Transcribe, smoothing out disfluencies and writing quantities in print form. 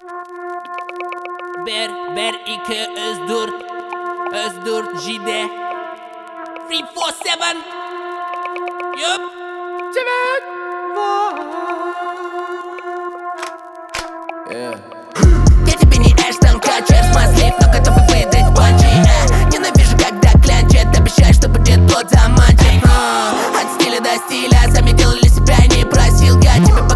Ber 2 Özdurt Jide 347 Yup. Evet. Дети бени Эштон Катчер, смазлив, но готовы выдать панчи. Ненавижу, когда клянчат, обещаю, что будет плод заманчив. От стиля до стиля, сами делали себя, не просил. Я тебе